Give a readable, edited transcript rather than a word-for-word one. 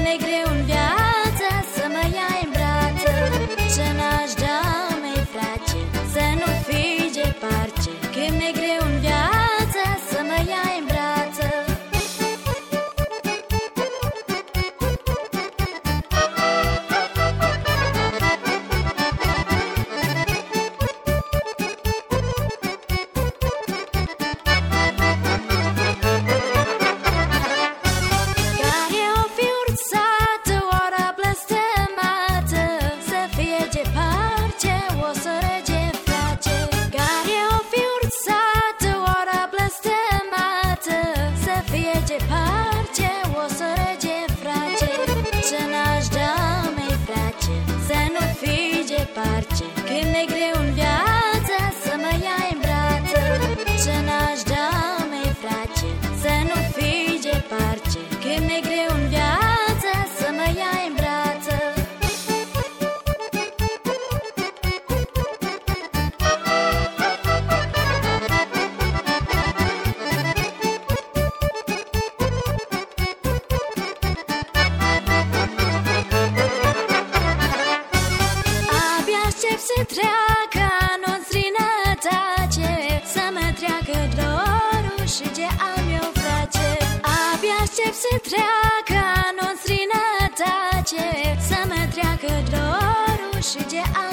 mi-e greu în viață să mă iai în brață, ce n-aș da, măi frate, să nu fii departe. Când mi-e greu în viață să mă iai în brață. Când mi-e greu în viață să mă iai în brață, ce n-aș da, măi frate, să nu fii departe. Când mi-e greu în viață să mă iai în brață. Să treacă anul în străinătate, să mă treacă dorul și ce am eu face. Abia aștept să treacă anul în străinătate, să mă treacă dorul și ce am